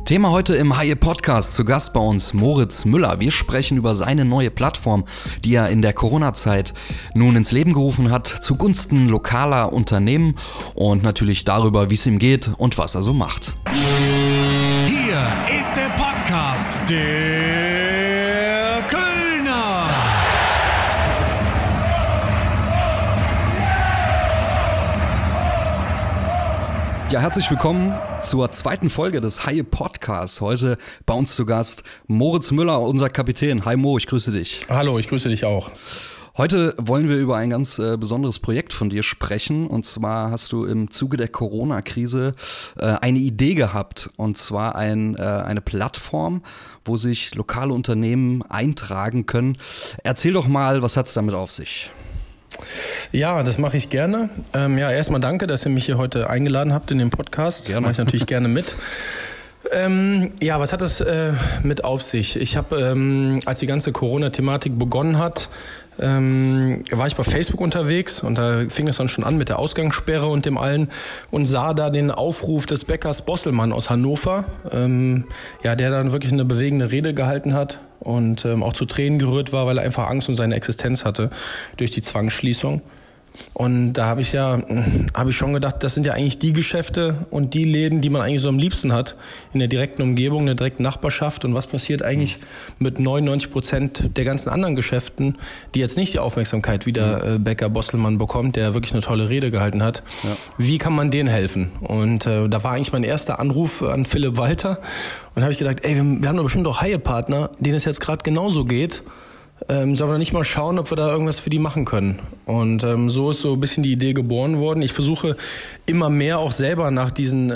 Thema heute im Haie Podcast, zu Gast bei uns Moritz Müller. Wir sprechen über seine neue Plattform, die er in der Corona-Zeit nun ins Leben gerufen hat, zugunsten lokaler Unternehmen und natürlich darüber, wie es ihm geht und was er so macht. Hier ist der Podcast der Kölner. Ja, herzlich willkommen zur zweiten Folge des Haie Podcasts. Heute bei uns zu Gast Moritz Müller, unser Kapitän. Hi Mo, ich grüße dich. Hallo, ich grüße dich auch. Heute wollen wir über ein ganz besonderes Projekt von dir sprechen. Und zwar hast du im Zuge der Corona-Krise eine Idee gehabt. Und zwar eine Plattform, wo sich lokale Unternehmen eintragen können. Erzähl doch mal, was hat es damit auf sich? Ja, das mache ich gerne. Erstmal danke, dass ihr mich hier heute eingeladen habt in den Podcast. Gerne. Mache ich natürlich gerne mit. Was hat es mit auf sich? Ich habe, als die ganze Corona-Thematik begonnen hat, war ich bei Facebook unterwegs und da fing es dann schon an mit der Ausgangssperre und dem allen und sah da den Aufruf des Bäckers Bosselmann aus Hannover, der dann wirklich eine bewegende Rede gehalten hat und auch zu Tränen gerührt war, weil er einfach Angst um seine Existenz hatte durch die Zwangsschließung. Und da habe ich schon gedacht, das sind ja eigentlich die Geschäfte und die Läden, die man eigentlich so am liebsten hat, in der direkten Umgebung, in der direkten Nachbarschaft. Und was passiert eigentlich mit 99% der ganzen anderen Geschäften, die jetzt nicht die Aufmerksamkeit wie der Bäcker Bosselmann bekommt, der wirklich eine tolle Rede gehalten hat. Ja. Wie kann man denen helfen? Und da war eigentlich mein erster Anruf an Philipp Walter. Und habe ich gedacht, wir haben doch bestimmt auch Haie-Partner, denen es jetzt gerade genauso geht. Sollen wir nicht mal schauen, ob wir da irgendwas für die machen können. Und so ist so ein bisschen die Idee geboren worden. Ich versuche immer mehr auch selber nach diesen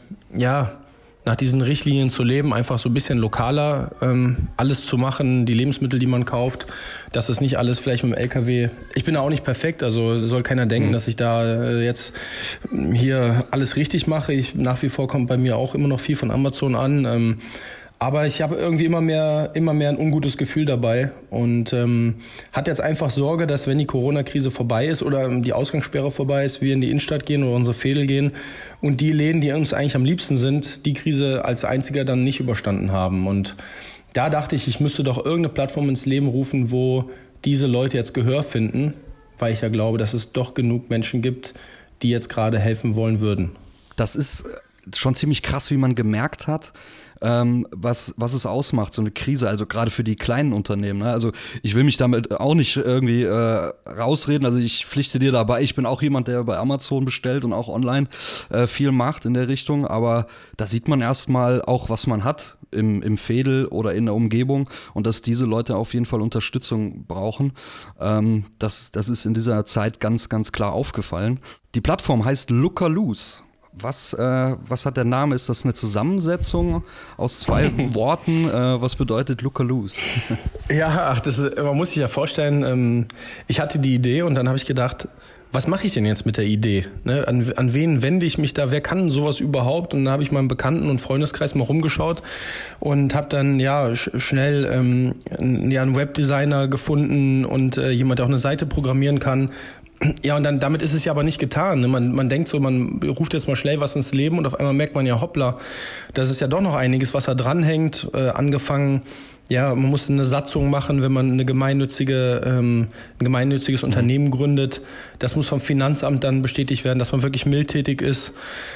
Richtlinien zu leben, einfach so ein bisschen lokaler alles zu machen, die Lebensmittel, die man kauft, dass es nicht alles vielleicht mit dem LKW, ich bin da auch nicht perfekt, also soll keiner denken, dass ich da jetzt hier alles richtig mache. Nach wie vor kommt bei mir auch immer noch viel von Amazon an, aber ich habe irgendwie immer mehr ein ungutes Gefühl dabei und hatte jetzt einfach Sorge, dass wenn die Corona-Krise vorbei ist oder die Ausgangssperre vorbei ist, wir in die Innenstadt gehen oder unsere Veedel gehen und die Läden, die uns eigentlich am liebsten sind, die Krise als einziger dann nicht überstanden haben. Und da dachte ich müsste doch irgendeine Plattform ins Leben rufen, wo diese Leute jetzt Gehör finden, weil ich ja glaube, dass es doch genug Menschen gibt, die jetzt gerade helfen wollen würden. Das ist schon ziemlich krass, wie man gemerkt hat, was es ausmacht, so eine Krise, also gerade für die kleinen Unternehmen. Ne? Also ich will mich damit auch nicht irgendwie rausreden, also ich pflichte dir dabei, ich bin auch jemand, der bei Amazon bestellt und auch online viel macht in der Richtung, aber da sieht man erstmal auch, was man hat im Veedel oder in der Umgebung und dass diese Leute auf jeden Fall Unterstützung brauchen. Das ist in dieser Zeit ganz, ganz klar aufgefallen. Die Plattform heißt Lookaloo. Was hat der Name? Ist das eine Zusammensetzung aus zwei Worten? Was bedeutet Lookaloo? Ja, man muss sich ja vorstellen, ich hatte die Idee und dann habe ich gedacht, was mache ich denn jetzt mit der Idee? Ne? An wen wende ich mich da? Wer kann sowas überhaupt? Und dann habe ich meinen Bekannten- und Freundeskreis mal rumgeschaut und habe dann schnell einen Webdesigner gefunden und jemand, der auch eine Seite programmieren kann. Ja, und dann damit ist es ja aber nicht getan. Ne? Man denkt so, man ruft jetzt mal schnell was ins Leben und auf einmal merkt man ja, hoppla, das ist ja doch noch einiges, was da dranhängt. Angefangen, man muss eine Satzung machen, wenn man ein gemeinnütziges Unternehmen gründet. Das muss vom Finanzamt dann bestätigt werden, dass man wirklich mildtätig ist.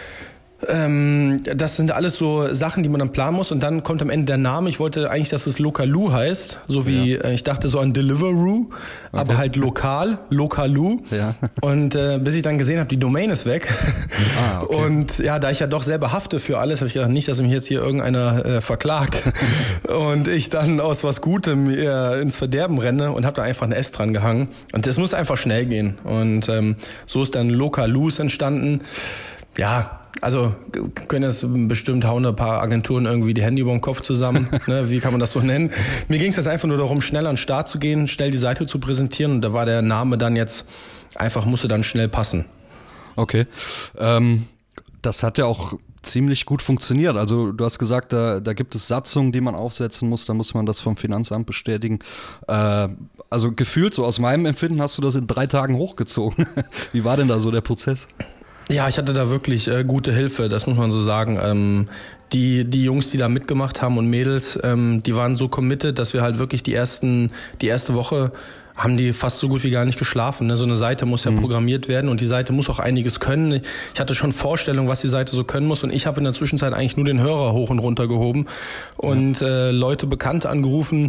Das sind alles so Sachen, die man dann planen muss und dann kommt am Ende der Name. Ich wollte eigentlich, dass es Lookaloo heißt, so wie ich dachte so an Deliveroo, aber halt Lookaloo. Ja. Und bis ich dann gesehen habe, die Domain ist weg. Okay. Und da ich ja doch selber hafte für alles, habe ich gedacht, nicht, dass mich jetzt hier irgendeiner verklagt und ich dann aus was Gutem ins Verderben renne und habe da einfach ein S dran gehangen. Und das muss einfach schnell gehen. Und so ist dann Lookaloo entstanden. Ja, also können das bestimmt, hauen ein paar Agenturen irgendwie die Hände über den Kopf zusammen, ne? Wie kann man das so nennen? Mir ging es jetzt einfach nur darum, schnell an den Start zu gehen, schnell die Seite zu präsentieren und da war der Name dann jetzt musste dann schnell passen. Okay, das hat ja auch ziemlich gut funktioniert. Also du hast gesagt, da gibt es Satzungen, die man aufsetzen muss, da muss man das vom Finanzamt bestätigen. Also gefühlt, so aus meinem Empfinden, hast du das in 3 Tagen hochgezogen. Wie war denn da so der Prozess? Ja, ich hatte da wirklich gute Hilfe, das muss man so sagen. die Jungs, die da mitgemacht haben und Mädels, die waren so committed, dass wir halt wirklich die erste Woche haben die fast so gut wie gar nicht geschlafen. Ne? So eine Seite muss ja programmiert werden und die Seite muss auch einiges können. Ich hatte schon Vorstellungen, was die Seite so können muss und ich habe in der Zwischenzeit eigentlich nur den Hörer hoch und runter gehoben und Leute bekannt angerufen,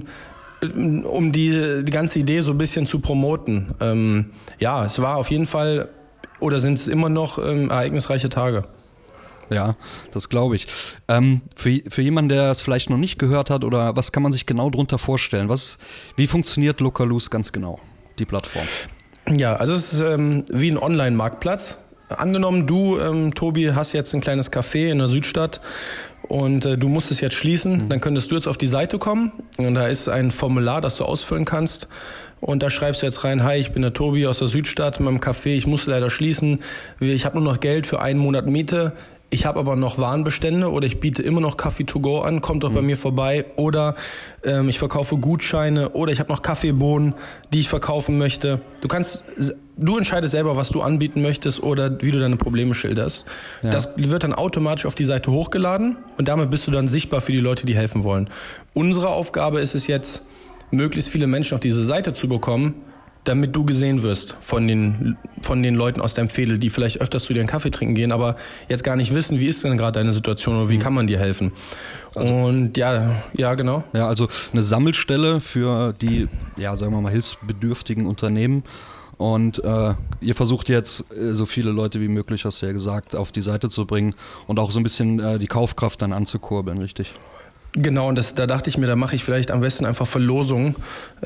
um die ganze Idee so ein bisschen zu promoten. Es war auf jeden Fall, oder sind es immer noch, ereignisreiche Tage. Ja, das glaube ich. Für jemanden, der es vielleicht noch nicht gehört hat, oder was kann man sich genau drunter vorstellen? Wie funktioniert Localuz ganz genau, die Plattform? Ja, also es ist wie ein Online-Marktplatz. Angenommen, du, Tobi, hast jetzt ein kleines Café in der Südstadt und du musst es jetzt schließen, dann könntest du jetzt auf die Seite kommen und da ist ein Formular, das du ausfüllen kannst. Und da schreibst du jetzt rein, hi, ich bin der Tobi aus der Südstadt in meinem Café, ich muss leider schließen, ich habe nur noch Geld für 1 Monat Miete, ich habe aber noch Warenbestände oder ich biete immer noch Kaffee to go an, kommt doch bei mir vorbei oder ich verkaufe Gutscheine oder ich habe noch Kaffeebohnen, die ich verkaufen möchte. Du entscheidest selber, was du anbieten möchtest oder wie du deine Probleme schilderst. Ja. Das wird dann automatisch auf die Seite hochgeladen und damit bist du dann sichtbar für die Leute, die helfen wollen. Unsere Aufgabe ist es jetzt, möglichst viele Menschen auf diese Seite zu bekommen, damit du gesehen wirst von den Leuten aus deinem Fädel, die vielleicht öfters zu dir einen Kaffee trinken gehen, aber jetzt gar nicht wissen, wie ist denn gerade deine Situation oder wie kann man dir helfen. Also, und ja, genau. Ja, also eine Sammelstelle für die, sagen wir mal, hilfsbedürftigen Unternehmen. Und ihr versucht jetzt so viele Leute wie möglich, hast du ja gesagt, auf die Seite zu bringen und auch so ein bisschen die Kaufkraft dann anzukurbeln, richtig? Genau, und da dachte ich mir, da mache ich vielleicht am besten einfach Verlosungen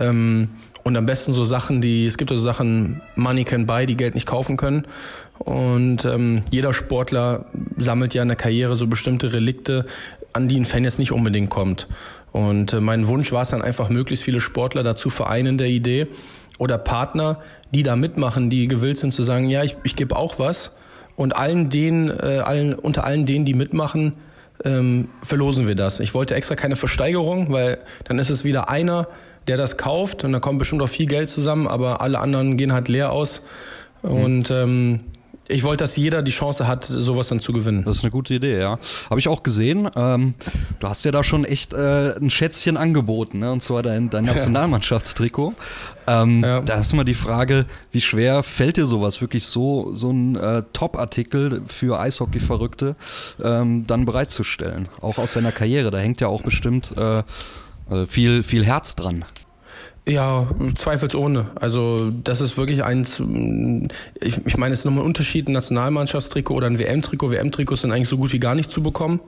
und am besten so Sachen, es gibt so Sachen, Money can buy, die Geld nicht kaufen können. Und jeder Sportler sammelt ja in der Karriere so bestimmte Relikte, an die ein Fan jetzt nicht unbedingt kommt. Und mein Wunsch war es dann einfach, möglichst viele Sportler dazu vereinen der Idee oder Partner, die da mitmachen, die gewillt sind zu sagen, ja, ich gebe auch was. Und unter allen denen, die mitmachen, verlosen wir das. Ich wollte extra keine Versteigerung, weil dann ist es wieder einer, der das kauft und da kommt bestimmt auch viel Geld zusammen, aber alle anderen gehen halt leer aus. Und ich wollte, dass jeder die Chance hat, sowas dann zu gewinnen. Das ist eine gute Idee, ja. Habe ich auch gesehen. Du hast ja da schon echt ein Schätzchen angeboten, ne? Und zwar dein Nationalmannschaftstrikot. Da ist mal die Frage, wie schwer fällt dir sowas, wirklich so ein Top-Artikel für Eishockey-Verrückte dann bereitzustellen? Auch aus deiner Karriere, da hängt ja auch bestimmt viel Herz dran. Ja, zweifelsohne. Also das ist wirklich eins, ich meine, es ist nochmal ein Unterschied, ein Nationalmannschaftstrikot oder ein WM-Trikot. WM-Trikots sind eigentlich so gut wie gar nicht zu bekommen.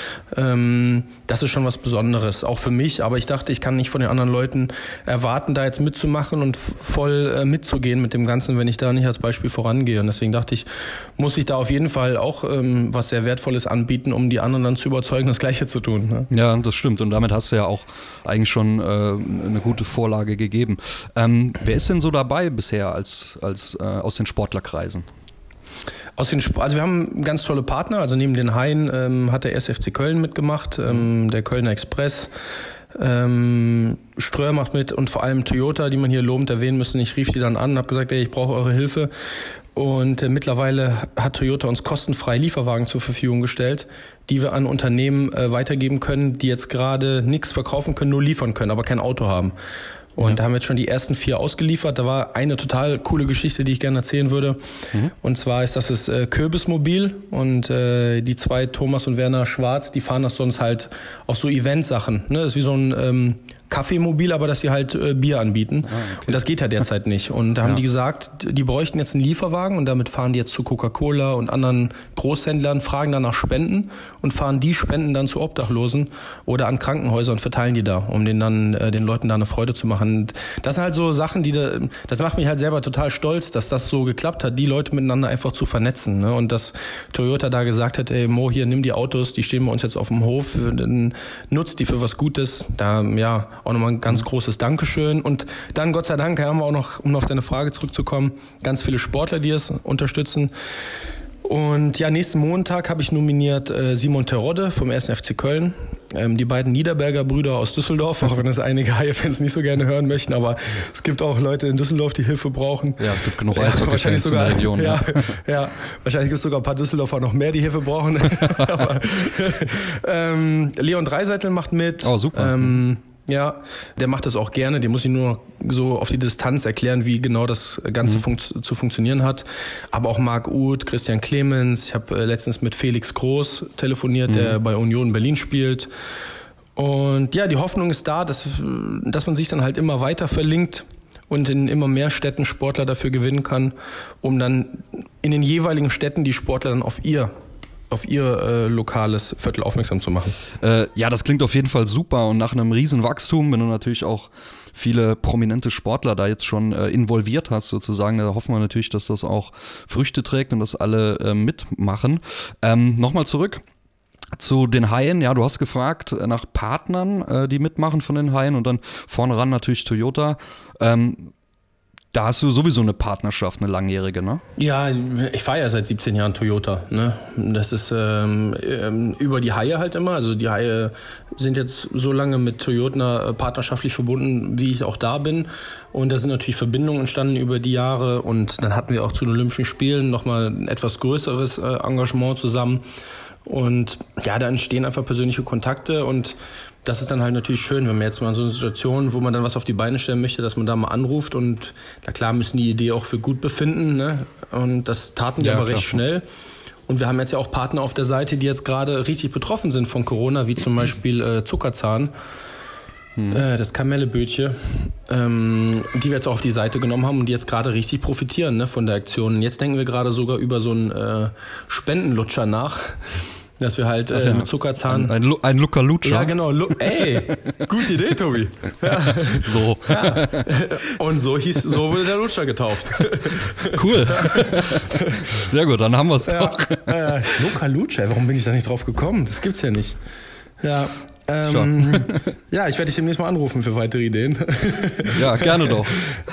Ne? Das ist schon was Besonderes, auch für mich. Aber ich dachte, ich kann nicht von den anderen Leuten erwarten, da jetzt mitzumachen und voll mitzugehen mit dem Ganzen, wenn ich da nicht als Beispiel vorangehe. Und deswegen dachte ich, muss ich da auf jeden Fall auch was sehr Wertvolles anbieten, um die anderen dann zu überzeugen, das Gleiche zu tun. Ne? Ja, das stimmt. Und damit hast du ja auch eigentlich schon eine gute Vorlage gegeben. Wer ist denn so dabei bisher als aus den Sportlerkreisen? Also wir haben ganz tolle Partner. Also neben den Haien hat der 1. FC Köln mitgemacht, der Kölner Express, Ströer macht mit und vor allem Toyota, die man hier lobend erwähnen müssen. Ich rief die dann an und habe gesagt, ich brauche eure Hilfe. Und mittlerweile hat Toyota uns kostenfrei Lieferwagen zur Verfügung gestellt, die wir an Unternehmen weitergeben können, die jetzt gerade nichts verkaufen können, nur liefern können, aber kein Auto haben. Und da haben wir jetzt schon die ersten 4 ausgeliefert. Da war eine total coole Geschichte, die ich gerne erzählen würde. Und zwar ist das Kürbismobil und die 2, Thomas und Werner Schwarz, die fahren das sonst halt auf so Eventsachen. Ne? Das ist wie so ein Kaffeemobil, aber dass sie halt Bier anbieten. Okay. Und das geht ja derzeit nicht. Und da haben die gesagt, die bräuchten jetzt einen Lieferwagen und damit fahren die jetzt zu Coca-Cola und anderen Großhändlern, fragen dann nach Spenden und fahren die Spenden dann zu Obdachlosen oder an Krankenhäuser und verteilen die da, um den Leuten da eine Freude zu machen. Und das sind halt so Sachen, das macht mich halt selber total stolz, dass das so geklappt hat, die Leute miteinander einfach zu vernetzen. Ne? Und dass Toyota da gesagt hat, ey Mo, hier, nimm die Autos, die stehen bei uns jetzt auf dem Hof, nutzt die für was Gutes. Da, auch nochmal ein ganz großes Dankeschön. Und dann, Gott sei Dank, haben wir auch noch, um auf deine Frage zurückzukommen, ganz viele Sportler, die es unterstützen. Und nächsten Montag habe ich nominiert Simon Terodde vom 1. FC Köln. Die beiden Niederberger Brüder aus Düsseldorf, auch wenn das einige Haie-Fans nicht so gerne hören möchten, aber es gibt auch Leute in Düsseldorf, die Hilfe brauchen. Ja, es gibt genug Eishockey-Fans in der Region. Ja, wahrscheinlich gibt es sogar ein paar Düsseldorfer noch mehr, die Hilfe brauchen. Aber, Leon Dreiseitel macht mit. Oh, super. Ja, der macht das auch gerne. Dem muss ich nur so auf die Distanz erklären, wie genau das Ganze zu funktionieren hat. Aber auch Marc Uth, Christian Clemens. Ich habe letztens mit Felix Groß telefoniert, der bei Union Berlin spielt. Und ja, die Hoffnung ist da, dass man sich dann halt immer weiter verlinkt und in immer mehr Städten Sportler dafür gewinnen kann, um dann in den jeweiligen Städten die Sportler dann auf ihr lokales Viertel aufmerksam zu machen. Ja, das klingt auf jeden Fall super und nach einem riesen Wachstum, wenn du natürlich auch viele prominente Sportler da jetzt schon involviert hast sozusagen, da hoffen wir natürlich, dass das auch Früchte trägt und dass alle mitmachen. Nochmal zurück zu den Haien. Ja, du hast gefragt nach Partnern, die mitmachen von den Haien und dann vorne ran natürlich Toyota. Da hast du sowieso eine Partnerschaft, eine langjährige, ne? Ja, ich fahre ja seit 17 Jahren Toyota, ne? Das ist über die Haie halt immer. Also die Haie sind jetzt so lange mit Toyota partnerschaftlich verbunden, wie ich auch da bin. Und da sind natürlich Verbindungen entstanden über die Jahre. Und dann hatten wir auch zu den Olympischen Spielen nochmal ein etwas größeres Engagement zusammen. Und ja, da entstehen einfach persönliche Kontakte und das ist dann halt natürlich schön, wenn man jetzt mal in so eine Situation, wo man dann was auf die Beine stellen möchte, dass man da mal anruft und na klar müssen die Idee auch für gut befinden, ne? Und das taten die aber recht schnell. Und wir haben jetzt ja auch Partner auf der Seite, die jetzt gerade richtig betroffen sind von Corona, wie zum Beispiel Zuckerzahn, das Kamellebötchen, die wir jetzt auch auf die Seite genommen haben und die jetzt gerade richtig profitieren, ne, von der Aktion. Und jetzt denken wir gerade sogar über so einen Spendenlutscher nach. Dass wir halt mit Zuckerzahn... Ein Luca-Lutscher. Ja, genau. Ey, gute Idee, Tobi. Ja. So. Ja. Und so wurde der Lutscher getauft. Cool. Sehr gut, dann haben wir es doch. Luca-Lutscher, warum bin ich da nicht drauf gekommen? Das gibt's ja nicht. Ja. Ja, ich werde dich demnächst mal anrufen für weitere Ideen. Ja, gerne doch.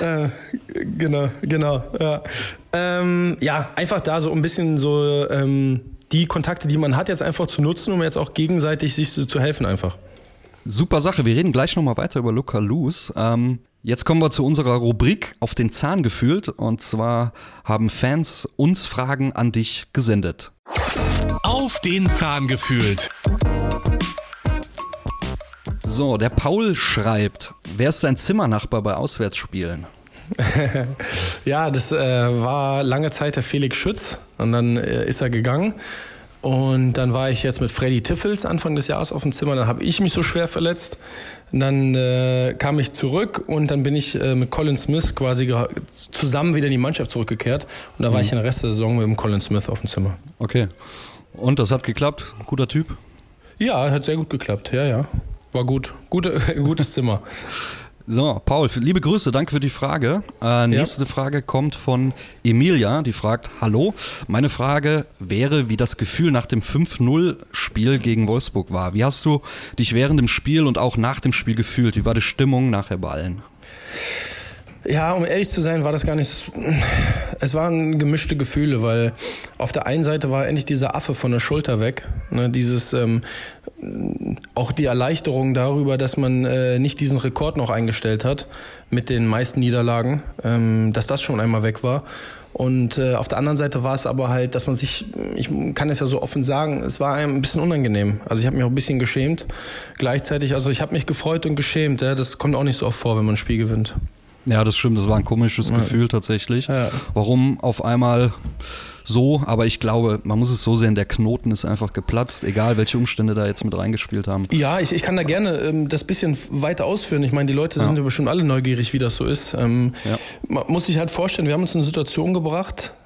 Genau. Ja. Ja, einfach da so ein bisschen so... die Kontakte, die man hat, jetzt einfach zu nutzen, um jetzt auch gegenseitig sich zu helfen einfach. Super Sache. Wir reden gleich nochmal weiter über Luca Luz. Jetzt kommen wir zu unserer Rubrik auf den Zahn gefühlt. Und zwar haben Fans uns Fragen an dich gesendet. Auf den Zahn gefühlt. So, der Paul schreibt, wer ist dein Zimmernachbar bei Auswärtsspielen? Ja, das war lange Zeit der Felix Schütz und dann ist er gegangen und dann war ich jetzt mit Freddy Tiffels Anfang des Jahres auf dem Zimmer, dann habe ich mich so schwer verletzt und dann kam ich zurück und dann bin ich mit Colin Smith quasi zusammen wieder in die Mannschaft zurückgekehrt und da war ich in der Rest der Saison mit dem Colin Smith auf dem Zimmer. Okay, und das hat geklappt? Guter Typ? Ja, hat sehr gut geklappt, ja. War gut, gutes Zimmer. So, Paul, liebe Grüße, danke für die Frage. Nächste Frage kommt von Emilia, die fragt, hallo, meine Frage wäre, wie das Gefühl nach dem 5-0-Spiel gegen Wolfsburg war. Wie hast du dich während dem Spiel und auch nach dem Spiel gefühlt? Wie war die Stimmung nachher bei allen? Ja, um ehrlich zu sein, war das gar nicht... Es waren gemischte Gefühle, weil auf der einen Seite war endlich dieser Affe von der Schulter weg. Ne, dieses... auch die Erleichterung darüber, dass man nicht diesen Rekord noch eingestellt hat mit den meisten Niederlagen, dass das schon einmal weg war. Und auf der anderen Seite war es aber halt, dass man sich, ich kann es ja so offen sagen, es war einem ein bisschen unangenehm. Also ich habe mich auch ein bisschen geschämt gleichzeitig. Also ich habe mich gefreut und geschämt. Ja, das kommt auch nicht so oft vor, wenn man ein Spiel gewinnt. Ja, das stimmt. Das war ein komisches Gefühl tatsächlich. Ja. Warum auf einmal... So, aber ich glaube, man muss es so sehen, der Knoten ist einfach geplatzt, egal welche Umstände da jetzt mit reingespielt haben. Ja, ich kann da gerne das bisschen weiter ausführen. Ich meine, die Leute sind ja bestimmt alle neugierig, wie das so ist. Man muss sich halt vorstellen, wir haben uns in eine Situation gebracht,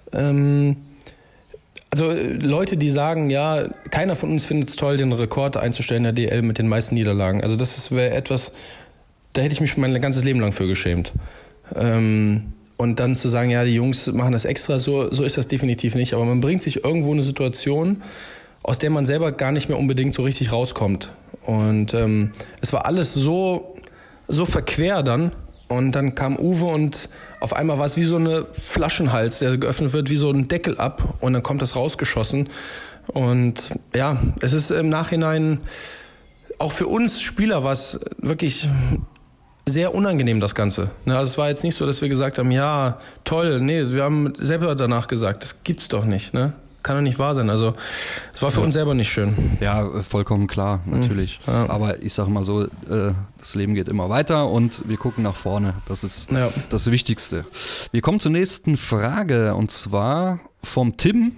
also Leute, die sagen, ja, keiner von uns findet es toll, den Rekord einzustellen in der DL mit den meisten Niederlagen. Also das wäre etwas, da hätte ich mich mein ganzes Leben lang für geschämt. Und dann zu sagen, ja, die Jungs machen das extra, so ist das definitiv nicht. Aber man bringt sich irgendwo in eine Situation, aus der man selber gar nicht mehr unbedingt so richtig rauskommt. Und es war alles so verquer dann. Und dann kam Uwe und auf einmal war es wie so eine Flaschenhals, der geöffnet wird, wie so ein Deckel ab. Und dann kommt das rausgeschossen. Und ja, es ist im Nachhinein auch für uns Spieler war es wirklich sehr unangenehm, das Ganze. Also es war jetzt nicht so, dass wir gesagt haben, ja, toll, nee, wir haben selber danach gesagt, das gibt's doch nicht, ne? Kann doch nicht wahr sein. Also es war für uns selber nicht schön. Ja, vollkommen klar, natürlich. Ja. Aber ich sage mal so, das Leben geht immer weiter und wir gucken nach vorne. Das ist das Wichtigste. Wir kommen zur nächsten Frage und zwar vom Tim.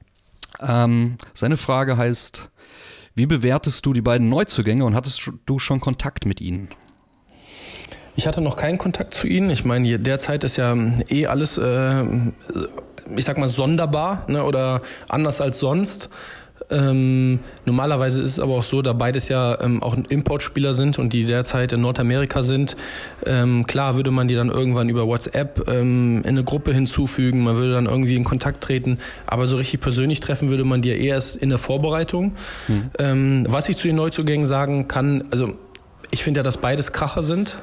Seine Frage heißt, wie bewertest du die beiden Neuzugänge und hattest du schon Kontakt mit ihnen? Ich hatte noch keinen Kontakt zu ihnen. Ich meine, derzeit ist ja alles, ich sag mal, sonderbar, ne, oder anders als sonst. Normalerweise ist es aber auch so, da beides ja auch Importspieler sind und die derzeit in Nordamerika sind. Klar würde man die dann irgendwann über WhatsApp in eine Gruppe hinzufügen, man würde dann irgendwie in Kontakt treten, aber so richtig persönlich treffen würde man die ja erst in der Vorbereitung. Was ich zu den Neuzugängen sagen kann, also ich finde ja, dass beides Kracher sind.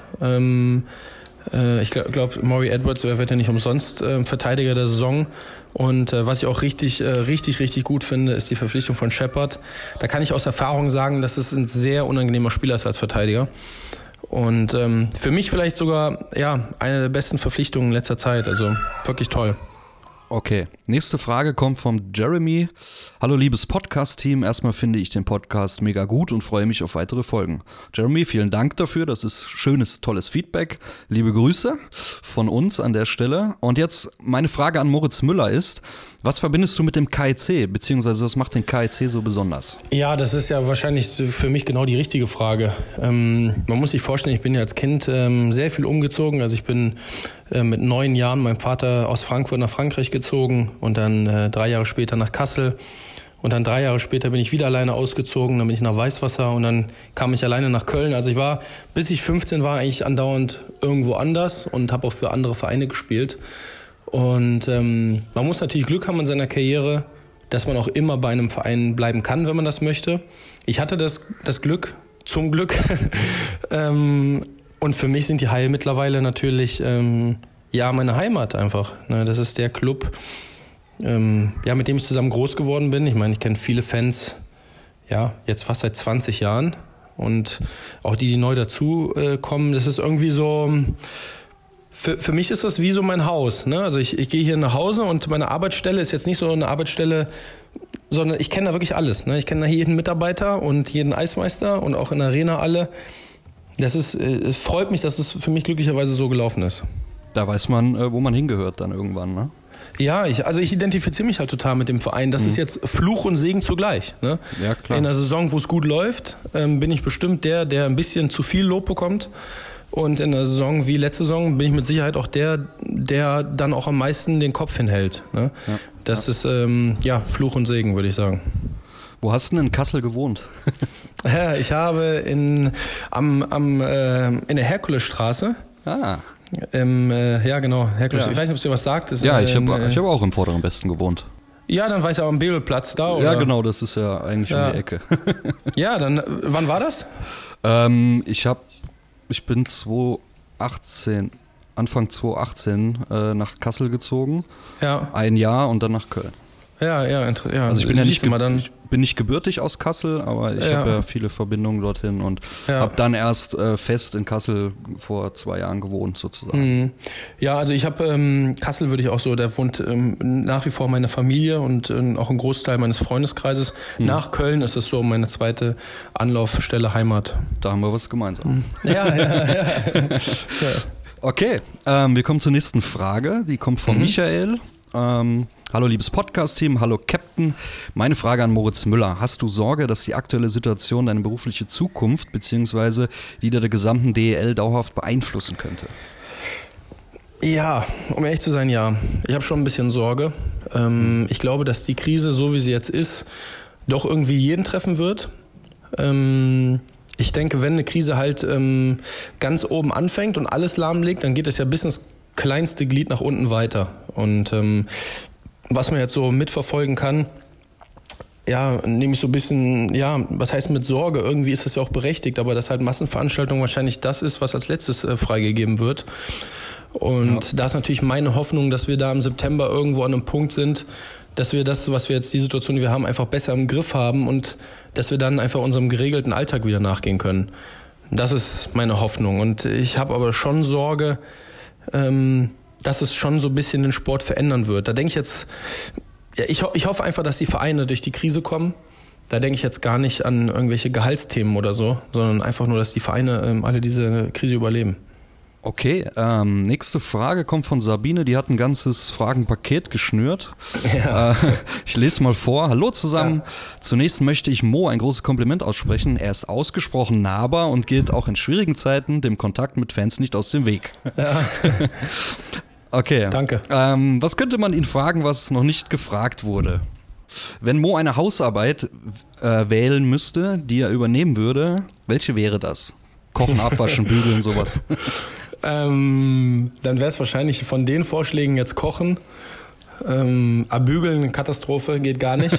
Ich glaube, Maury Edwards wird ja nicht umsonst Verteidiger der Saison. Und was ich auch richtig gut finde, ist die Verpflichtung von Shepard. Da kann ich aus Erfahrung sagen, dass es ein sehr unangenehmer Spieler ist als Verteidiger. Und für mich vielleicht sogar eine der besten Verpflichtungen in letzter Zeit. Also wirklich toll. Okay, nächste Frage kommt von Jeremy. Hallo liebes Podcast-Team, erstmal finde ich den Podcast mega gut und freue mich auf weitere Folgen. Jeremy, vielen Dank dafür, das ist schönes, tolles Feedback. Liebe Grüße von uns an der Stelle. Und jetzt meine Frage an Moritz Müller ist, was verbindest du mit dem KIC, beziehungsweise was macht den KIC so besonders? Ja, das ist ja wahrscheinlich für mich genau die richtige Frage. Man muss sich vorstellen, ich bin ja als Kind sehr viel umgezogen. Also ich bin mit 9 Jahren meinem Vater aus Frankfurt nach Frankreich gezogen und dann 3 Jahre später nach Kassel. Und dann 3 Jahre später bin ich wieder alleine ausgezogen, dann bin ich nach Weißwasser und dann kam ich alleine nach Köln. Also ich war, bis ich 15 war, eigentlich andauernd irgendwo anders und habe auch für andere Vereine gespielt. Und man muss natürlich Glück haben in seiner Karriere, dass man auch immer bei einem Verein bleiben kann, wenn man das möchte. Ich hatte das Glück, zum Glück. Und für mich sind die Haie mittlerweile natürlich meine Heimat einfach. Das ist der Club, mit dem ich zusammen groß geworden bin. Ich meine, ich kenne viele Fans, jetzt fast seit 20 Jahren. Und auch die neu dazu kommen, das ist irgendwie so... Für mich ist das wie so mein Haus, ne? Also ich gehe hier nach Hause und meine Arbeitsstelle ist jetzt nicht so eine Arbeitsstelle, sondern ich kenne da wirklich alles, ne? Ich kenne da jeden Mitarbeiter und jeden Eismeister und auch in der Arena alle. Das ist, freut mich, dass es für mich glücklicherweise so gelaufen ist. Da weiß man, wo man hingehört dann irgendwann, ne? Ja, ich identifiziere mich halt total mit dem Verein. Das ist jetzt Fluch und Segen zugleich, ne? Ja, klar. In einer Saison, wo es gut läuft, bin ich bestimmt der ein bisschen zu viel Lob bekommt. Und in der Saison wie letzte Saison bin ich mit Sicherheit auch der dann auch am meisten den Kopf hinhält. Ne? Ja. Das ist Fluch und Segen, würde ich sagen. Wo hast du denn in Kassel gewohnt? Ja, ich habe in der Herkulesstraße. Ah. Genau, Herkules. Ja. Ich weiß nicht, ob es dir was sagt. Ich habe auch im Vorderen Besten gewohnt. Ja, dann war ich ja am Bebelplatz da, oder? Ja, genau, das ist ja eigentlich um die Ecke. Ja, dann, wann war das? Ich bin Anfang 2018 nach Kassel gezogen. Ja. 1 Jahr und dann nach Köln. Ja. Also ich bin ich bin nicht gebürtig aus Kassel, aber ich habe ja viele Verbindungen dorthin und habe dann erst fest in Kassel vor 2 Jahren gewohnt sozusagen. Ja, also ich habe Kassel würde ich auch so, da wohnt nach wie vor meine Familie und auch ein Großteil meines Freundeskreises. Nach Köln ist es so meine zweite Anlaufstelle, Heimat. Da haben wir was gemeinsam. Ja. Okay, wir kommen zur nächsten Frage. Die kommt von Michael. Hallo liebes Podcast-Team, hallo Captain. Meine Frage an Moritz Müller. Hast du Sorge, dass die aktuelle Situation deine berufliche Zukunft bzw. die der gesamten DEL dauerhaft beeinflussen könnte? Ja, um ehrlich zu sein, ja. Ich habe schon ein bisschen Sorge. Ich glaube, dass die Krise, so wie sie jetzt ist, doch irgendwie jeden treffen wird. Ich denke, wenn eine Krise halt ganz oben anfängt und alles lahmlegt, dann geht es ja bis ins kleinste Glied nach unten weiter. Und was man jetzt so mitverfolgen kann, nehme ich so ein bisschen, was heißt mit Sorge? Irgendwie ist das ja auch berechtigt, aber dass halt Massenveranstaltungen wahrscheinlich das ist, was als letztes freigegeben wird. Und da ist natürlich meine Hoffnung, dass wir da im September irgendwo an einem Punkt sind, dass wir das, was wir jetzt, die Situation, die wir haben, einfach besser im Griff haben und dass wir dann einfach unserem geregelten Alltag wieder nachgehen können. Das ist meine Hoffnung. Und ich habe aber schon Sorge, dass es schon so ein bisschen den Sport verändern wird. Da denke ich jetzt, ja, ich hoffe einfach, dass die Vereine durch die Krise kommen. Da denke ich jetzt gar nicht an irgendwelche Gehaltsthemen oder so, sondern einfach nur, dass die Vereine alle diese Krise überleben. Okay, nächste Frage kommt von Sabine, die hat ein ganzes Fragenpaket geschnürt. Ja. Ich lese mal vor. Hallo zusammen. Ja. Zunächst möchte ich Mo ein großes Kompliment aussprechen. Er ist ausgesprochen nahbar und geht auch in schwierigen Zeiten dem Kontakt mit Fans nicht aus dem Weg. Ja. Okay. Danke. Was könnte man ihn fragen, was noch nicht gefragt wurde? Wenn Mo eine Hausarbeit wählen müsste, die er übernehmen würde, welche wäre das? Kochen, abwaschen, bügeln, sowas. Dann wäre es wahrscheinlich von den Vorschlägen jetzt Kochen. Bügeln, Katastrophe, geht gar nicht.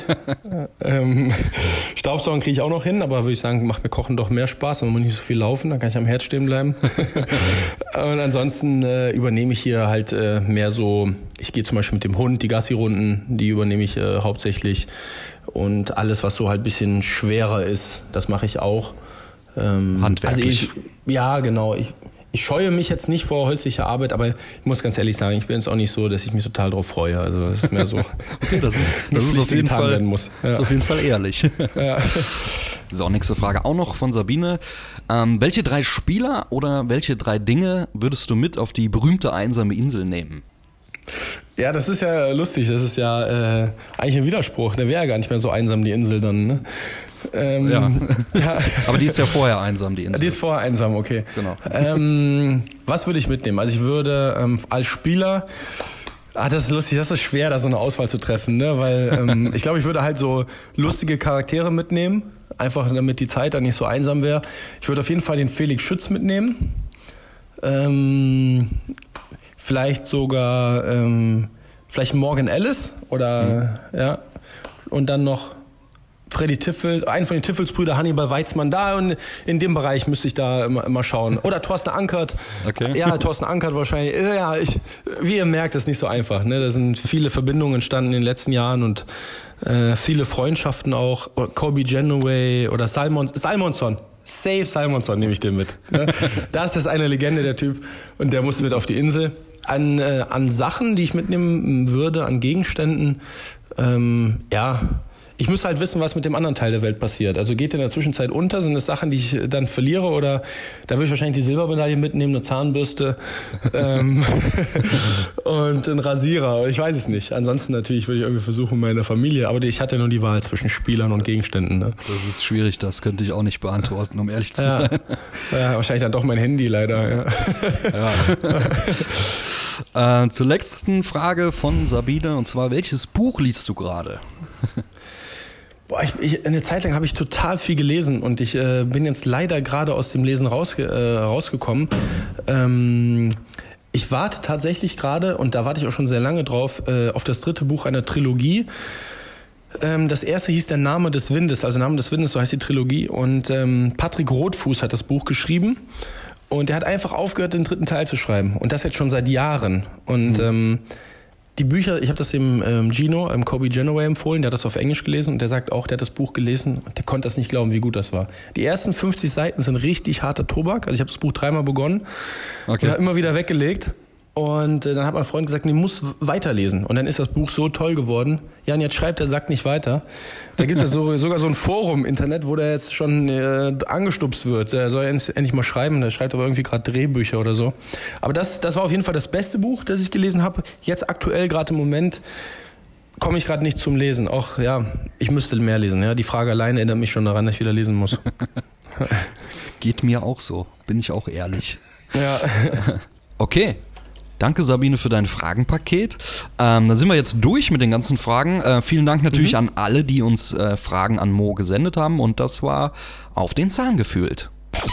Staubsaugen kriege ich auch noch hin, aber würde ich sagen, macht mir Kochen doch mehr Spaß, man muss nicht so viel laufen, dann kann ich am Herd stehen bleiben. Und ansonsten übernehme ich hier halt mehr so, ich gehe zum Beispiel mit dem Hund, die Gassi-Runden, die übernehme ich hauptsächlich. Und alles, was so halt ein bisschen schwerer ist, das mache ich auch. Handwerklich. Also ja, genau. Ich scheue mich jetzt nicht vor häuslicher Arbeit, aber ich muss ganz ehrlich sagen, ich bin jetzt auch nicht so, dass ich mich total drauf freue. Also das ist mehr so, okay, das ist auf jeden Fall, muss. Ja. Ist auf jeden Fall ehrlich. Ja. So, nächste Frage auch noch von Sabine. Welche 3 Spieler oder welche 3 Dinge würdest du mit auf die berühmte einsame Insel nehmen? Ja, das ist ja lustig. Das ist ja eigentlich ein Widerspruch. Der wäre ja gar nicht mehr so einsam, die Insel dann, ne? Ja. Aber die ist ja vorher einsam, die Insel. Die ist vorher einsam, okay. Genau. Was würde ich mitnehmen? Also ich würde als Spieler, das ist lustig, das ist schwer, da so eine Auswahl zu treffen, ne? Weil ich glaube, ich würde halt so lustige Charaktere mitnehmen, einfach damit die Zeit dann nicht so einsam wäre. Ich würde auf jeden Fall den Felix Schütz mitnehmen. Vielleicht sogar vielleicht Morgan Ellis oder ja. Und dann noch Freddy Tiffel, einen von den Tiffels-Brüder, Hannibal Weizmann, da und in dem Bereich müsste ich da immer schauen. Oder Thorsten Ankert. Okay. Ja, Thorsten Ankert wahrscheinlich. Ja, wie ihr merkt, das ist nicht so einfach. Ne? Da sind viele Verbindungen entstanden in den letzten Jahren und viele Freundschaften auch. Kobe Genoway oder Salmonson. Safe Salmonson nehme ich den mit. Ne? Das ist eine Legende, der Typ. Und der muss mit auf die Insel. An Sachen, die ich mitnehmen würde, an Gegenständen, ich muss halt wissen, was mit dem anderen Teil der Welt passiert. Also geht in der Zwischenzeit unter, sind das Sachen, die ich dann verliere oder da würde ich wahrscheinlich die Silbermedaille mitnehmen, eine Zahnbürste und einen Rasierer. Ich weiß es nicht. Ansonsten natürlich würde ich irgendwie versuchen, meine Familie, aber ich hatte nur die Wahl zwischen Spielern und Gegenständen. Ne? Das ist schwierig, das könnte ich auch nicht beantworten, um ehrlich zu sein. Ja, wahrscheinlich dann doch mein Handy leider. Ja. Zur letzten Frage von Sabine, und zwar, welches Buch liest du gerade? Eine Zeit lang habe ich total viel gelesen und ich bin jetzt leider gerade aus dem Lesen rausgekommen. Ich warte tatsächlich gerade, und da warte ich auch schon sehr lange drauf, auf das 3. Buch einer Trilogie. Das erste hieß Der Name des Windes, also Name des Windes, so heißt die Trilogie. Und Patrick Rothfuss hat das Buch geschrieben. Und er hat einfach aufgehört, den 3. Teil zu schreiben. Und das jetzt schon seit Jahren. Und die Bücher, ich habe das dem Kobe Genoway empfohlen, der hat das auf Englisch gelesen und der sagt auch, der hat das Buch gelesen und der konnte das nicht glauben, wie gut das war. Die ersten 50 Seiten sind richtig harter Tobak. Also ich habe das Buch 3-mal begonnen und habe immer wieder weggelegt. Und dann hat mein Freund gesagt, nee, muss weiterlesen. Und dann ist das Buch so toll geworden. Ja, und jetzt schreibt er, sagt nicht weiter. Da gibt es ja sogar so ein Forum im Internet, wo der jetzt schon angestupst wird. Der soll endlich mal schreiben. Der schreibt aber irgendwie gerade Drehbücher oder so. Aber das war auf jeden Fall das beste Buch, das ich gelesen habe. Jetzt aktuell, gerade im Moment, komme ich gerade nicht zum Lesen. Auch, ja, ich müsste mehr lesen. Ja, die Frage allein erinnert mich schon daran, dass ich wieder lesen muss. Geht mir auch so, bin ich auch ehrlich. Ja. Okay. Danke, Sabine, für dein Fragenpaket. Dann sind wir jetzt durch mit den ganzen Fragen. Vielen Dank natürlich an alle, die uns Fragen an Mo gesendet haben. Und das war Auf den Zahn gefühlt.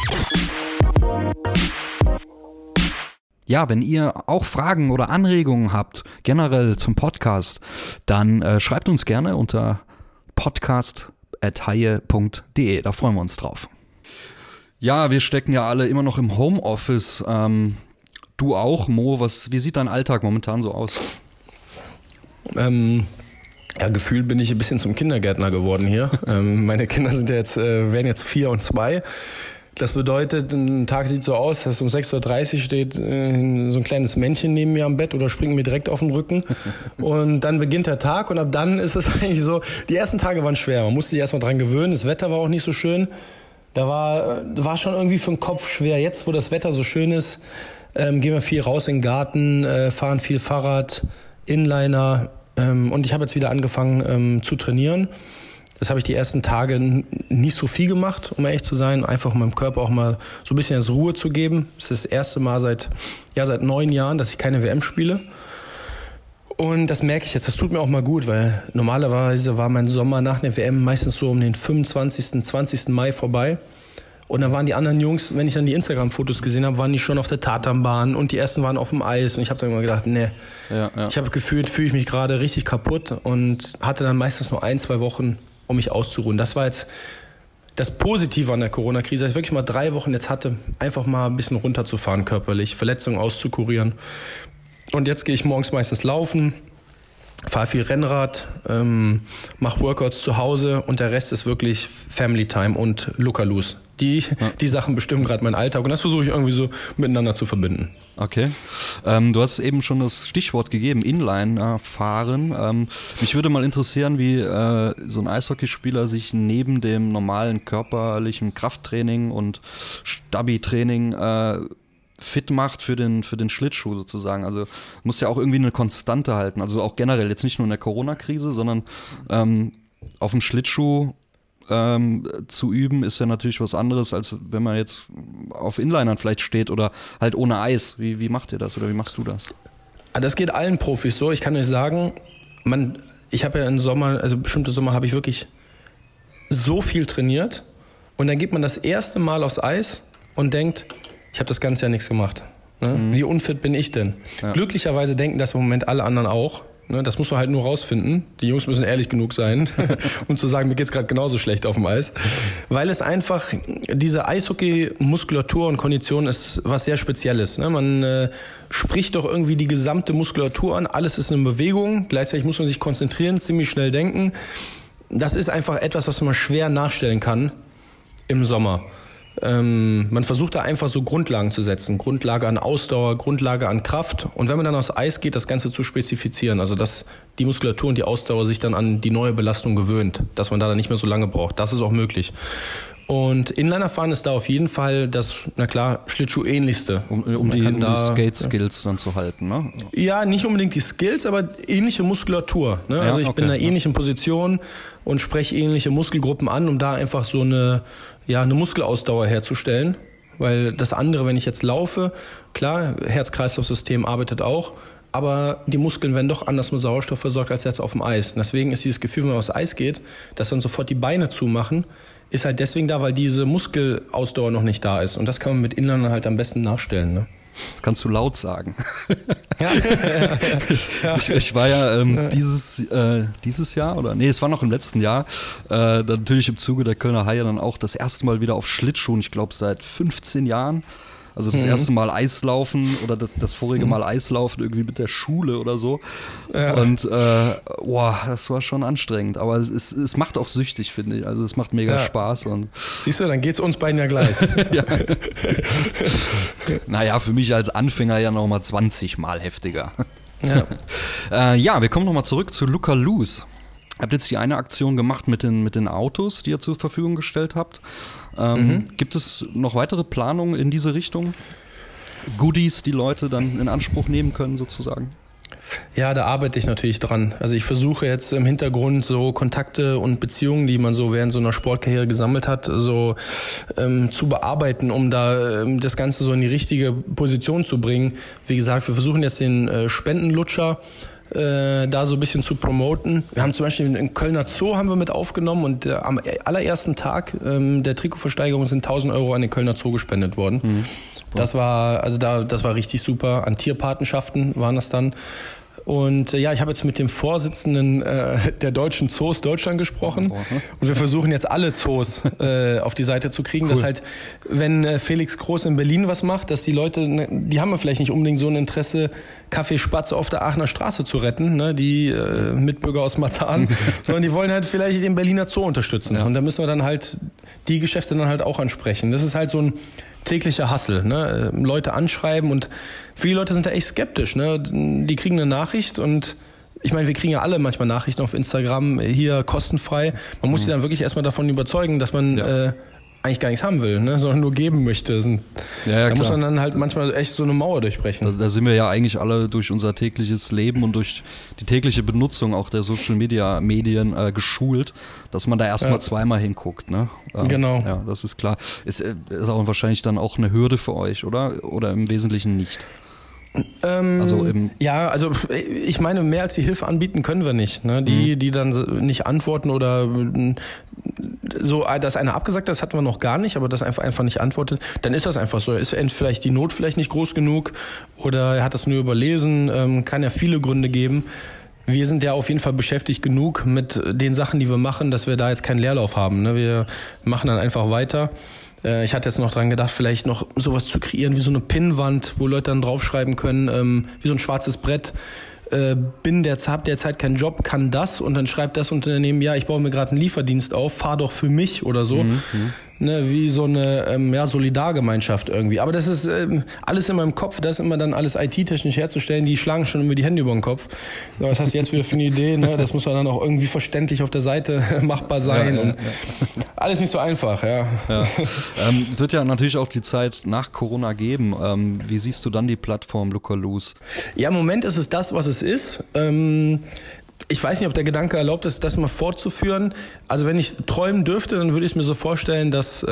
Ja, wenn ihr auch Fragen oder Anregungen habt, generell zum Podcast, dann schreibt uns gerne unter podcast@haie.de. Da freuen wir uns drauf. Ja, wir stecken ja alle immer noch im Homeoffice. Du auch, Mo, wie sieht dein Alltag momentan so aus? Ja, gefühlt bin ich ein bisschen zum Kindergärtner geworden hier. Meine Kinder sind werden jetzt 4 und 2. Das bedeutet, ein Tag sieht so aus, dass um 6.30 Uhr steht so ein kleines Männchen neben mir am Bett oder springt mir direkt auf den Rücken. Und dann beginnt der Tag und ab dann ist es eigentlich so, die ersten Tage waren schwer. Man musste sich erstmal dran gewöhnen. Das Wetter war auch nicht so schön. Da war schon irgendwie für den Kopf schwer. Jetzt, wo das Wetter so schön ist, gehen wir viel raus in den Garten, fahren viel Fahrrad, Inliner. Und ich habe jetzt wieder angefangen zu trainieren. Das habe ich die ersten Tage nicht so viel gemacht, um ehrlich zu sein. Einfach meinem Körper auch mal so ein bisschen als Ruhe zu geben. Das ist das erste Mal seit 9 Jahren, dass ich keine WM spiele. Und das merke ich jetzt, das tut mir auch mal gut, weil normalerweise war mein Sommer nach der WM meistens so um den 25., 20. Mai vorbei. Und dann waren die anderen Jungs, wenn ich dann die Instagram-Fotos gesehen habe, waren die schon auf der Tatanbahn und die ersten waren auf dem Eis. Und ich habe dann immer gedacht, ich habe gefühlt, fühle ich mich gerade richtig kaputt und hatte dann meistens nur 1-2 Wochen, um mich auszuruhen. Das war jetzt das Positive an der Corona-Krise, dass ich wirklich mal 3 Wochen jetzt hatte, einfach mal ein bisschen runterzufahren körperlich, Verletzungen auszukurieren. Und jetzt gehe ich morgens meistens laufen, fahre viel Rennrad, mache Workouts zu Hause und der Rest ist wirklich Family Time und Lookaloo. Die Sachen bestimmen gerade meinen Alltag und das versuche ich irgendwie so miteinander zu verbinden. Okay. Du hast eben schon das Stichwort gegeben, Inline-Fahren. Mich würde mal interessieren, wie so ein Eishockeyspieler sich neben dem normalen körperlichen Krafttraining und Stabi-Training fit macht für den Schlittschuh sozusagen. Also muss ja auch irgendwie eine Konstante halten. Also auch generell, jetzt nicht nur in der Corona-Krise, sondern auf dem Schlittschuh zu üben, ist ja natürlich was anderes, als wenn man jetzt auf Inlinern vielleicht steht oder halt ohne Eis. Wie macht ihr das oder wie machst du das? Das geht allen Profis so. Ich kann euch sagen, ich habe ja im Sommer, also bestimmte Sommer habe ich wirklich so viel trainiert und dann geht man das erste Mal aufs Eis und denkt, ich habe das ganze Jahr nichts gemacht. Ne? Wie unfit bin ich denn? Ja. Glücklicherweise denken das im Moment alle anderen auch. Ne? Das muss man halt nur rausfinden. Die Jungs müssen ehrlich genug sein und zu sagen, mir geht's gerade genauso schlecht auf dem Eis. Weil es einfach, diese Eishockey-Muskulatur und Kondition ist was sehr Spezielles. Ne? Man spricht doch irgendwie die gesamte Muskulatur an. Alles ist in Bewegung. Gleichzeitig muss man sich konzentrieren, ziemlich schnell denken. Das ist einfach etwas, was man schwer nachstellen kann im Sommer. Man versucht da einfach so Grundlagen zu setzen. Grundlage an Ausdauer, Grundlage an Kraft. Und wenn man dann aufs Eis geht, das Ganze zu spezifizieren. Also dass die Muskulatur und die Ausdauer sich dann an die neue Belastung gewöhnt. Dass man da dann nicht mehr so lange braucht. Das ist auch möglich. Und Inlinerfahren ist da auf jeden Fall das, Schlittschuh-ähnlichste. Um die Skate-Skills dann zu halten, ne? Ja, nicht unbedingt die Skills, aber ähnliche Muskulatur. Ne? Ja, also ich bin in einer ähnlichen Position und spreche ähnliche Muskelgruppen an, um da einfach so eine Muskelausdauer herzustellen. Weil das andere, wenn ich jetzt laufe, klar, Herz-Kreislauf-System arbeitet auch, aber die Muskeln werden doch anders mit Sauerstoff versorgt als jetzt auf dem Eis. Und deswegen ist dieses Gefühl, wenn man aufs Eis geht, dass dann sofort die Beine zumachen, ist halt deswegen da, weil diese Muskelausdauer noch nicht da ist. Und das kann man mit Inlinern halt am besten nachstellen. Ne? Das kannst du laut sagen. Ja. Ich war ja dieses Jahr, oder? Nee, es war noch im letzten Jahr, natürlich im Zuge der Kölner Haie dann auch das erste Mal wieder auf Schlittschuhen, ich glaube seit 15 Jahren. Also das erste Mal Eislaufen oder das vorige Mal Eislaufen irgendwie mit der Schule oder so. Ja. Und das war schon anstrengend. Aber es macht auch süchtig, finde ich. Also es macht mega Spaß. Und siehst du, dann geht's uns beiden ja gleich. Ja. Naja, für mich als Anfänger ja nochmal 20 Mal heftiger. Ja, wir kommen nochmal zurück zu Lookaloo. Ihr habt jetzt die eine Aktion gemacht mit den Autos, die ihr zur Verfügung gestellt habt. Gibt es noch weitere Planungen in diese Richtung? Goodies, die Leute dann in Anspruch nehmen können sozusagen? Ja, da arbeite ich natürlich dran. Also ich versuche jetzt im Hintergrund so Kontakte und Beziehungen, die man so während so einer Sportkarriere gesammelt hat, so zu bearbeiten, um da das Ganze so in die richtige Position zu bringen. Wie gesagt, wir versuchen jetzt den Spendenlutscher da so ein bisschen zu promoten. Wir haben zum Beispiel in Kölner Zoo haben wir mit aufgenommen und am allerersten Tag der Trikotversteigerung sind 1.000 Euro an den Kölner Zoo gespendet worden. Das war richtig super. An Tierpatenschaften waren das dann. Und ich habe jetzt mit dem Vorsitzenden der deutschen Zoos Deutschland gesprochen. Und wir versuchen jetzt alle Zoos auf die Seite zu kriegen. Cool. Dass halt, wenn Felix Groß in Berlin was macht, dass die Leute, die haben ja vielleicht nicht unbedingt so ein Interesse, Café Spatz auf der Aachener Straße zu retten, ne, die Mitbürger aus Marzahn, sondern die wollen halt vielleicht den Berliner Zoo unterstützen. Ja. Und da müssen wir dann halt die Geschäfte dann halt auch ansprechen. Das ist halt so ein täglicher Hustle, ne? Leute anschreiben und viele Leute sind da echt skeptisch, ne? Die kriegen eine Nachricht und ich meine, wir kriegen ja alle manchmal Nachrichten auf Instagram, hier kostenfrei. Man muss sie dann wirklich erstmal davon überzeugen, dass man eigentlich gar nichts haben will, ne? Sondern nur geben möchte. Da muss man dann halt manchmal echt so eine Mauer durchbrechen. Da sind wir ja eigentlich alle durch unser tägliches Leben und durch die tägliche Benutzung auch der Social Media Medien geschult, dass man da erstmal zweimal hinguckt, ne? Genau. Ja, das ist klar. Ist auch wahrscheinlich dann auch eine Hürde für euch, oder? Oder im Wesentlichen nicht? Also ich meine, mehr als die Hilfe anbieten können wir nicht. Ne? Die dann nicht antworten oder so, dass einer abgesagt hat, das hatten wir noch gar nicht, aber das einfach nicht antwortet, dann ist das einfach so. Ist vielleicht die Not vielleicht nicht groß genug oder er hat das nur überlesen, kann ja viele Gründe geben. Wir sind ja auf jeden Fall beschäftigt genug mit den Sachen, die wir machen, dass wir da jetzt keinen Leerlauf haben. Ne? Wir machen dann einfach weiter. Ich hatte jetzt noch dran gedacht, vielleicht noch sowas zu kreieren wie so eine Pinnwand, wo Leute dann draufschreiben können, wie so ein schwarzes Brett. Hab derzeit keinen Job, kann das und dann schreibt das Unternehmen, ja, ich baue mir gerade einen Lieferdienst auf, fahr doch für mich oder so. Ne, wie so eine Solidargemeinschaft irgendwie. Aber das ist alles in meinem Kopf, das ist immer dann alles IT-technisch herzustellen, die schlagen schon immer die Hände über den Kopf. Was hast du jetzt wieder für eine Idee? Ne? Das muss dann auch irgendwie verständlich auf der Seite machbar sein. Und alles nicht so einfach, ja. Wird ja natürlich auch die Zeit nach Corona geben. Wie siehst du dann die Plattform Lookaloo? Ja, im Moment ist es das, was es ist. Ich weiß nicht, ob der Gedanke erlaubt ist, das mal fortzuführen. Also wenn ich träumen dürfte, dann würde ich es mir so vorstellen, dass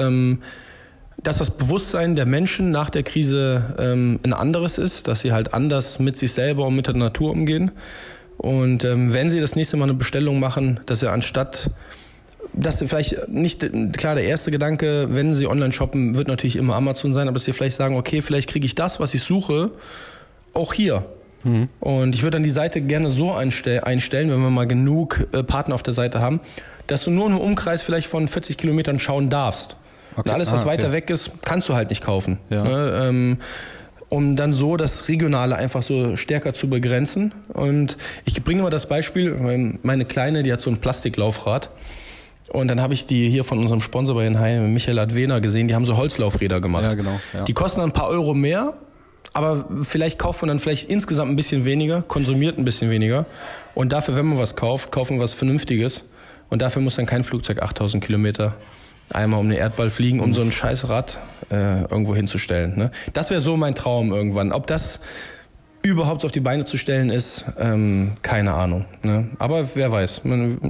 das Bewusstsein der Menschen nach der Krise ein anderes ist, dass sie halt anders mit sich selber und mit der Natur umgehen. Und wenn sie das nächste Mal eine Bestellung machen, dass sie anstatt, dass sie vielleicht nicht, klar, der erste Gedanke, wenn sie online shoppen, wird natürlich immer Amazon sein, aber dass sie vielleicht sagen, okay, vielleicht kriege ich das, was ich suche, auch hier. Und ich würde dann die Seite gerne so einstellen, wenn wir mal genug Partner auf der Seite haben, dass du nur im Umkreis vielleicht von 40 Kilometern schauen darfst. Okay. Und alles, was weiter weg ist, kannst du halt nicht kaufen. Ja. Ne? Um dann so das Regionale einfach so stärker zu begrenzen. Und ich bringe mal das Beispiel, meine Kleine, die hat so ein Plastiklaufrad. Und dann habe ich die hier von unserem Sponsor bei Inheim, Michael Adwena, gesehen, die haben so Holzlaufräder gemacht. Ja, genau. Ja. Die kosten dann ein paar Euro mehr. Aber vielleicht kauft man dann vielleicht insgesamt ein bisschen weniger, konsumiert ein bisschen weniger. Und dafür, wenn man was kauft, kaufen wir was Vernünftiges. Und dafür muss dann kein Flugzeug 8000 Kilometer einmal um den Erdball fliegen, um so ein scheiß Rad irgendwo hinzustellen. Ne? Das wäre so mein Traum irgendwann. Ob das überhaupt auf die Beine zu stellen ist, keine Ahnung. Ne? Aber wer weiß.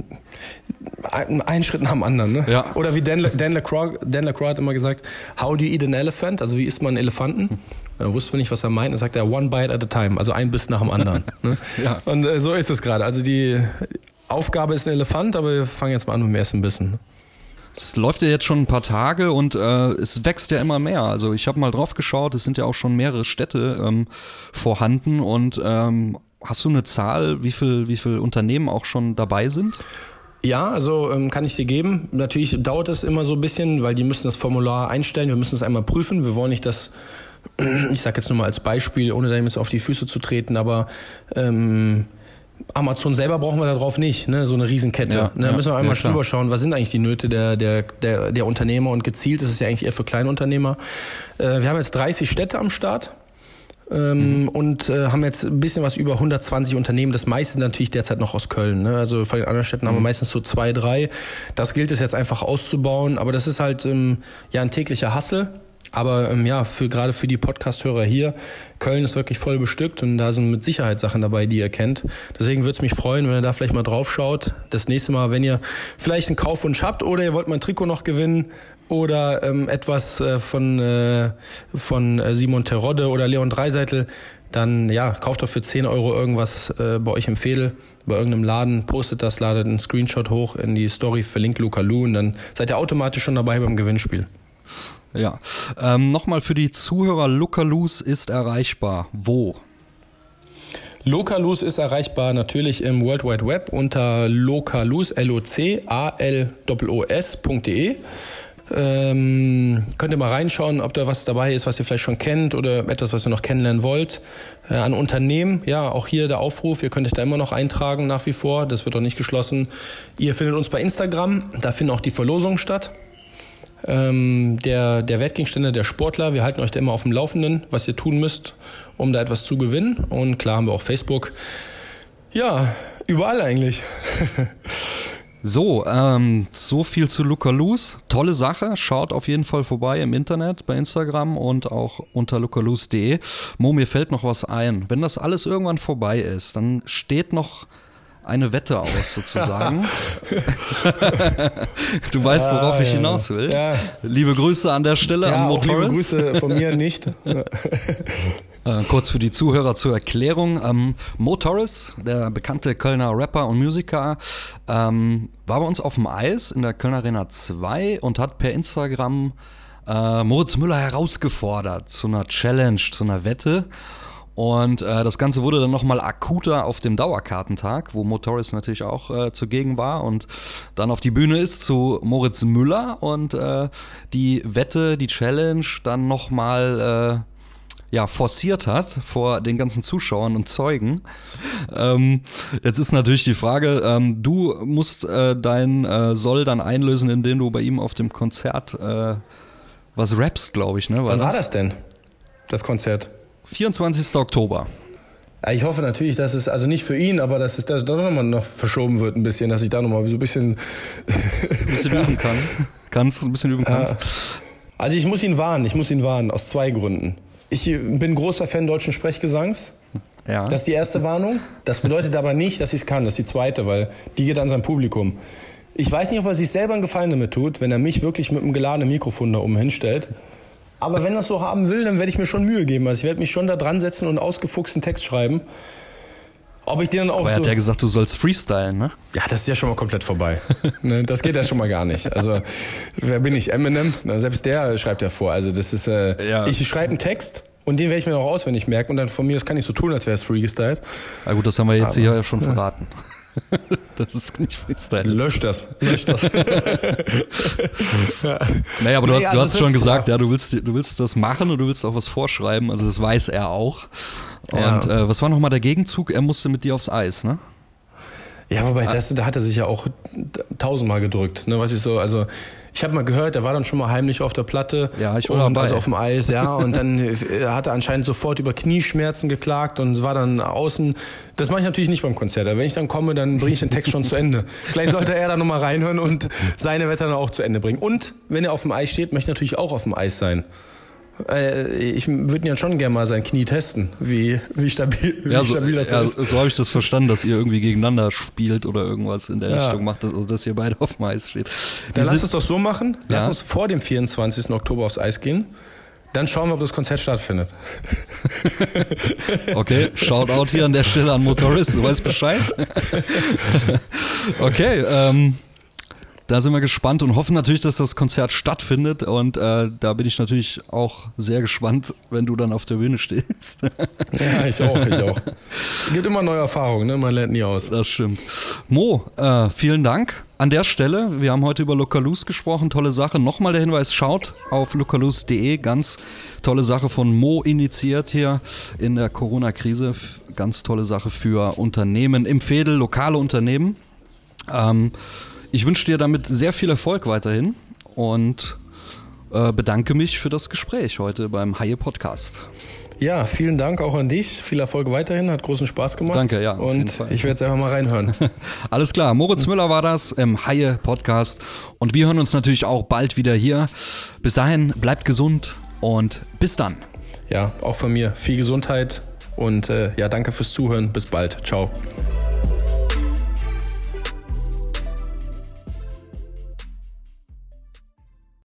Einen Schritt nach dem anderen. Ne? Ja. Oder wie Dan LaCroix hat immer gesagt, how do you eat an elephant? Also wie isst man einen Elefanten? Da wussten wir nicht, was er meint. Dann sagt er, one bite at a time, also ein Biss nach dem anderen. Ne? Ja. Und so ist es gerade. Also die Aufgabe ist ein Elefant, aber wir fangen jetzt mal an mit dem ersten Bissen. Es läuft ja jetzt schon ein paar Tage und es wächst ja immer mehr. Also ich habe mal drauf geschaut, es sind ja auch schon mehrere Städte vorhanden. Und hast du eine Zahl, wie viel Unternehmen auch schon dabei sind? Ja, also kann ich dir geben. Natürlich dauert es immer so ein bisschen, weil die müssen das Formular einstellen. Wir müssen es einmal prüfen. Wir wollen nicht, dass, ich sage jetzt nur mal als Beispiel, ohne da jetzt auf die Füße zu treten, aber Amazon selber brauchen wir da drauf nicht, ne? So eine Riesenkette. Ja, da müssen wir einmal drüber schauen, was sind eigentlich die Nöte der Unternehmer, und gezielt ist es ja eigentlich eher für Kleinunternehmer. Wir haben jetzt 30 Städte am Start. Und haben jetzt ein bisschen was über 120 Unternehmen. Das meiste natürlich derzeit noch aus Köln. Ne? Also von den anderen Städten haben wir meistens so 2, 3. Das gilt es jetzt einfach auszubauen. Aber das ist halt ein täglicher Hustle. Aber gerade für die Podcast-Hörer hier, Köln ist wirklich voll bestückt und da sind mit Sicherheit Sachen dabei, die ihr kennt. Deswegen würde es mich freuen, wenn ihr da vielleicht mal drauf schaut. Das nächste Mal, wenn ihr vielleicht einen Kaufwunsch habt oder ihr wollt mal ein Trikot noch gewinnen, oder etwas von Simon Terodde oder Leon Dreiseitel, dann kauft doch für 10 Euro irgendwas bei euch im Veedel, bei irgendeinem Laden, postet das, ladet einen Screenshot hoch in die Story, verlinkt Lookaloo und dann seid ihr automatisch schon dabei beim Gewinnspiel. Ja, nochmal für die Zuhörer, Lookaloo ist erreichbar. Wo? Localuz ist erreichbar natürlich im World Wide Web unter localuz, LOCALOOS.de. Könnt ihr mal reinschauen, ob da was dabei ist, was ihr vielleicht schon kennt oder etwas, was ihr noch kennenlernen wollt. An Unternehmen, ja, auch hier der Aufruf, ihr könnt euch da immer noch eintragen nach wie vor, das wird auch nicht geschlossen. Ihr findet uns bei Instagram, da finden auch die Verlosungen statt. Der Wertgegenstände der Sportler, wir halten euch da immer auf dem Laufenden, was ihr tun müsst, um da etwas zu gewinnen. Und klar haben wir auch Facebook. Ja, überall eigentlich. So, so viel zu Localuz. Tolle Sache. Schaut auf jeden Fall vorbei im Internet, bei Instagram und auch unter localuz.de. Mo, mir fällt noch was ein. Wenn das alles irgendwann vorbei ist, dann steht noch eine Wette aus, sozusagen. Du weißt, worauf ich hinaus will. Ja. Liebe Grüße an der Stelle an Mo Torres. Liebe Grüße von mir nicht. Kurz für die Zuhörer zur Erklärung. Mo Torres, der bekannte Kölner Rapper und Musiker, war bei uns auf dem Eis in der Kölner Arena 2 und hat per Instagram Moritz Müller herausgefordert zu einer Challenge, zu einer Wette. Und das Ganze wurde dann nochmal akuter auf dem Dauerkartentag, wo Mo Torres natürlich auch zugegen war und dann auf die Bühne ist zu Moritz Müller und die Wette, die Challenge dann nochmal forciert hat vor den ganzen Zuschauern und Zeugen. Jetzt ist natürlich die Frage, du musst dein Soll dann einlösen, indem du bei ihm auf dem Konzert was rappst, glaube ich. Ne? Wann war das denn, das Konzert? 24. Oktober. Ja, ich hoffe natürlich, dass es, also nicht für ihn, aber dass es da nochmal noch verschoben wird ein bisschen, dass ich da nochmal so ein bisschen üben kann. Ein bisschen üben kannst. Also ich muss ihn warnen, aus 2 Gründen. Ich bin großer Fan deutschen Sprechgesangs. Ja. Das ist die erste Warnung. Das bedeutet aber nicht, dass ich es kann. Das ist die zweite, weil die geht an sein Publikum. Ich weiß nicht, ob er sich selber einen Gefallen damit tut, wenn er mich wirklich mit einem geladenen Mikrofon da oben hinstellt. Aber wenn er es so haben will, dann werde ich mir schon Mühe geben. Also ich werde mich schon da dran setzen und ausgefuchsten Text schreiben. Ob ich den dann auch aber er hat ja gesagt, du sollst freestylen, ne? Ja, das ist ja schon mal komplett vorbei. Ne, das geht ja schon mal gar nicht. Also, wer bin ich? Eminem? Na, selbst der schreibt ja vor. Also, das ist, ich schreibe einen Text und den werde ich mir noch auswendig merken und dann von mir, das kann ich so tun, als wäre es freegestylt. Na gut, das haben wir jetzt hier ja schon verraten. Das ist nicht Freestyle. Lösch das. Naja, aber du hast schon gesagt, ja, du willst das machen und du willst auch was vorschreiben, also das weiß er auch. Und was war nochmal der Gegenzug? Er musste mit dir aufs Eis, ne? Ja, wobei da hat er sich ja auch 1000-mal gedrückt, ne, was ich so, also ich habe mal gehört, er war dann schon mal heimlich auf der Platte, ja, ich war dabei. Also auf dem Eis, ja, und dann hat er anscheinend sofort über Knieschmerzen geklagt und war dann außen. Das mache ich natürlich nicht beim Konzert. Wenn ich dann komme, dann bringe ich den Text schon zu Ende. Vielleicht sollte er da nochmal reinhören und seine Wette dann auch zu Ende bringen. Und wenn er auf dem Eis steht, möchte ich natürlich auch auf dem Eis sein. Ich würde ja schon gerne mal sein Knie testen, wie stabil das ist. So habe ich das verstanden, dass ihr irgendwie gegeneinander spielt oder irgendwas in der Richtung macht, dass ihr beide auf dem Eis steht. Dann lass es doch so machen, lass uns vor dem 24. Oktober aufs Eis gehen, dann schauen wir, ob das Konzert stattfindet. Okay, Shoutout hier an der Stelle an Mo Torres, du weißt Bescheid. Okay, da sind wir gespannt und hoffen natürlich, dass das Konzert stattfindet und da bin ich natürlich auch sehr gespannt, wenn du dann auf der Bühne stehst. Ja, ich auch. Es gibt immer neue Erfahrungen, ne? Man lernt nie aus. Das stimmt. Mo, vielen Dank an der Stelle. Wir haben heute über Localuz gesprochen, tolle Sache. Nochmal der Hinweis, schaut auf localuz.de, ganz tolle Sache von Mo initiiert hier in der Corona-Krise. Ganz tolle Sache für Unternehmen im Veedel, lokale Unternehmen. Ich wünsche dir damit sehr viel Erfolg weiterhin und bedanke mich für das Gespräch heute beim Haie Podcast. Ja, vielen Dank auch an dich. Viel Erfolg weiterhin, hat großen Spaß gemacht. Danke, ja. Und ich werde jetzt einfach mal reinhören. Alles klar, Moritz Müller war das im Haie Podcast und wir hören uns natürlich auch bald wieder hier. Bis dahin, bleibt gesund und bis dann. Ja, auch von mir viel Gesundheit und danke fürs Zuhören. Bis bald. Ciao.